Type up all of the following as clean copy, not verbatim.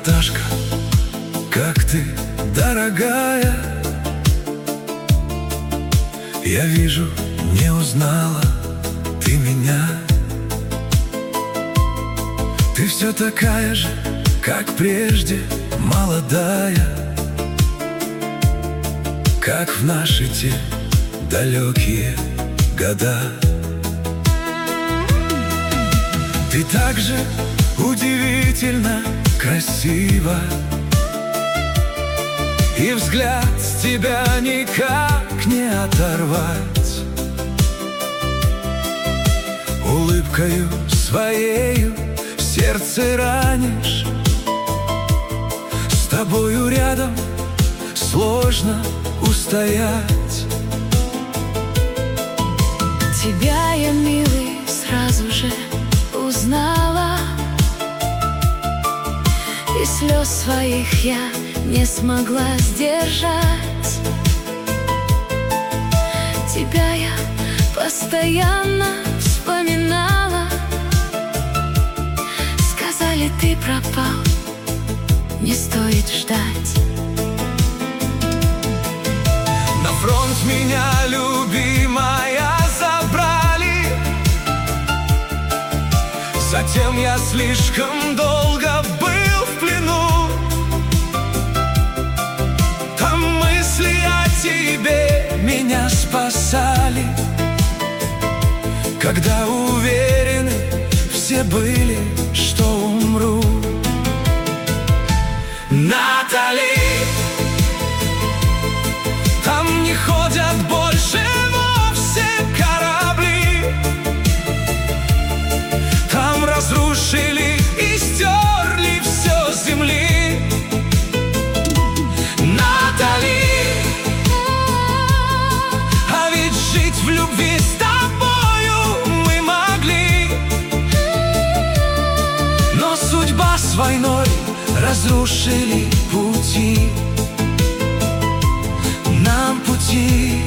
Наташка, как ты, дорогая. Я вижу, не узнала ты меня. Ты все такая же, как прежде, молодая, как в наши те далекие года. Ты так же удивительно красива, и взгляд с тебя никак не оторвать. Улыбкою своею сердце ранишь, с тобою рядом сложно устоять. Тебя я, милый, сразу же узнала, и слез своих я не смогла сдержать. Тебя я постоянно вспоминала. Сказали, ты пропал, не стоит ждать. На фронт меня, любимая, забрали. Затем я слишком долго был в плену. Там мысли о тебе меня спасали, когда уверены все были, что умру. Натали, там не ходят больше вовсе корабли. Там разрушили и стерли все с земли. Натали, а ведь жить в любви с тобою мы могли. Но судьба с войной разрушили пути. Нам пути.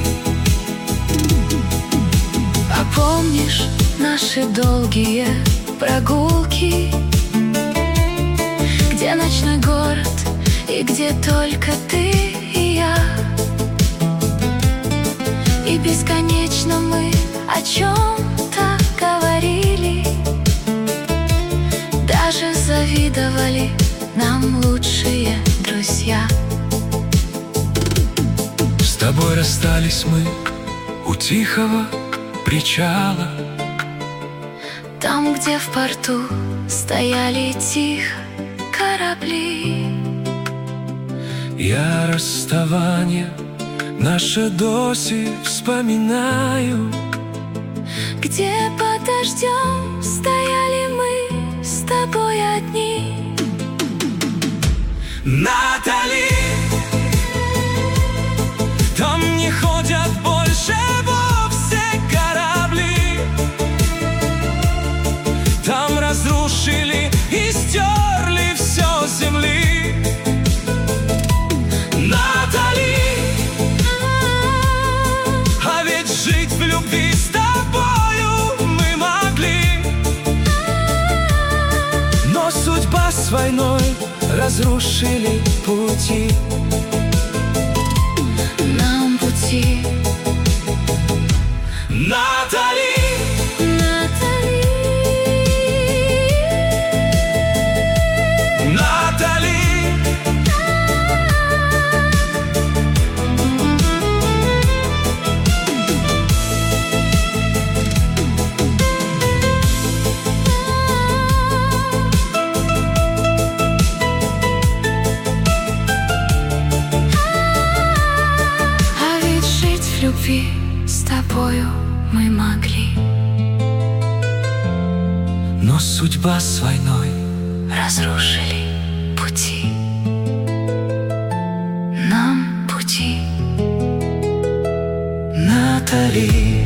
А помнишь наши долгие прогулки, где ночной город и где только ты и я? И бесконечно мы о чем-то говорили, даже завидовали нам лучшие друзья. С тобой расстались мы у тихого причала, там, где в порту стояли тихо корабли. Я расставание наше до сих вспоминаю, где под дождем стояли мы с тобой одни. Натали, там не ходят больше вовсе корабли. Там разрушили и стерли все с земли. Натали, а ведь жить в любви с тобою мы могли. Но судьба с войной разрушили пути. Нам пути. Натали, Натали, Натали, а ведь жить в любви с тобою мы могли. но судьба с войной Разрушили пути. Нам пути. Натали.